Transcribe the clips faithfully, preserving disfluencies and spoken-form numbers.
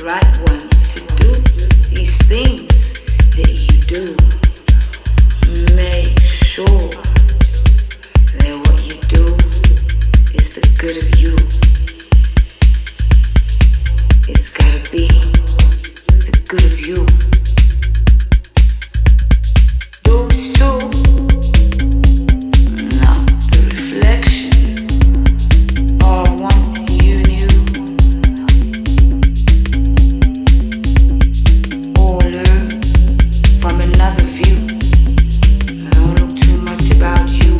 right ones to do these things that you do. Make sure that what you do is the good of you. It's gotta be the good of you. Those two, not the reflection, are one you knew. Or learn from another view. Don't look too much about you.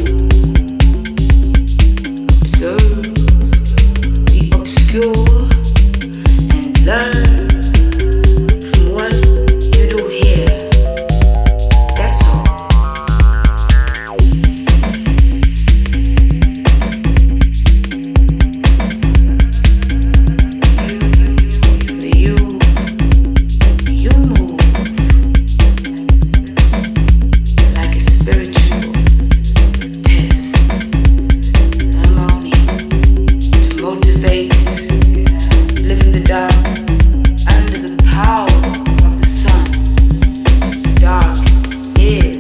Observe the obscure and learn from what you do here. That's all. You, you move like a spiritual test. I'm only to motivate, live in the dark, under the power of the sun. Dark is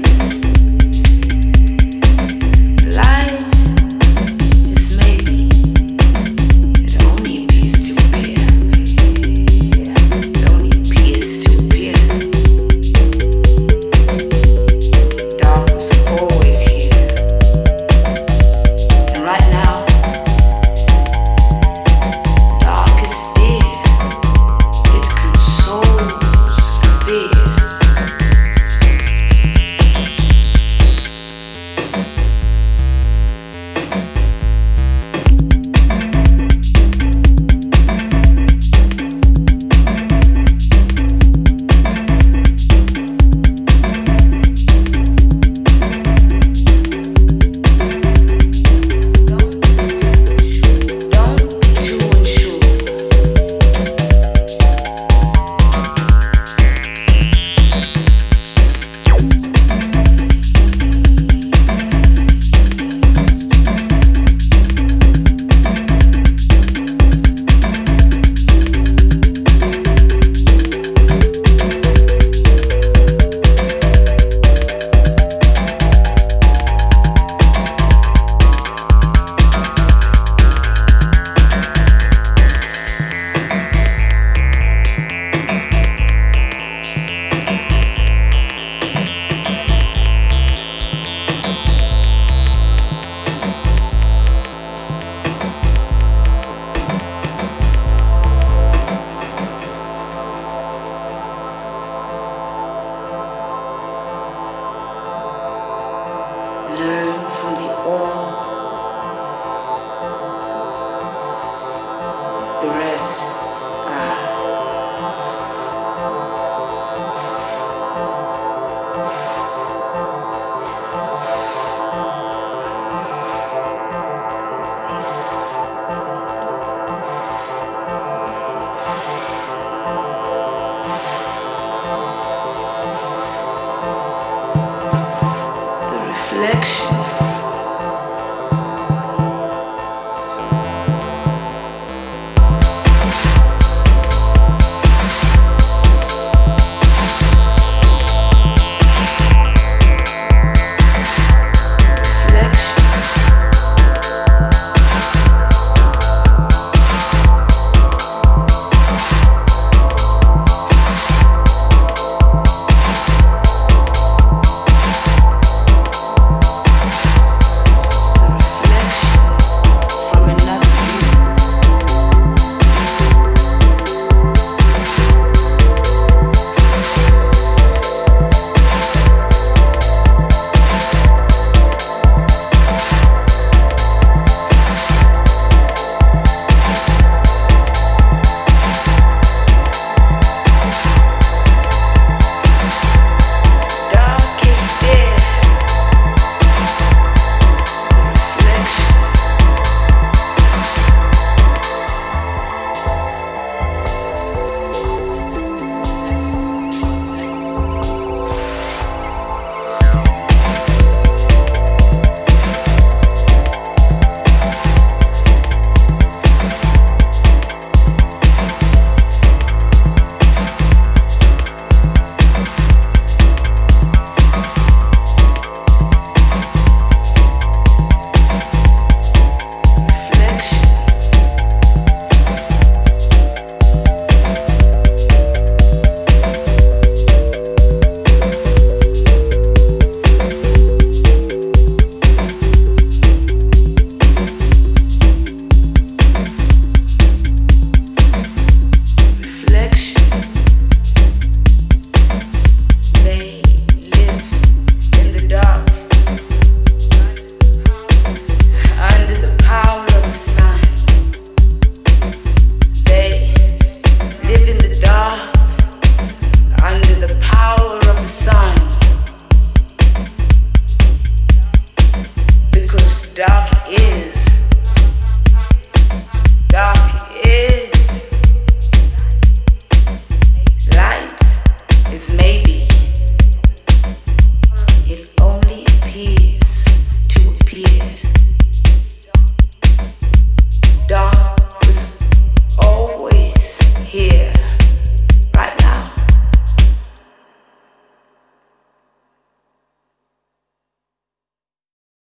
light is maybe. It only appears to appear. It only appears to appear. Dark was always here. And right now, dark is there. It consoles the fear. Don't be too unsure. Learn from the all. The rest, ah. The reflection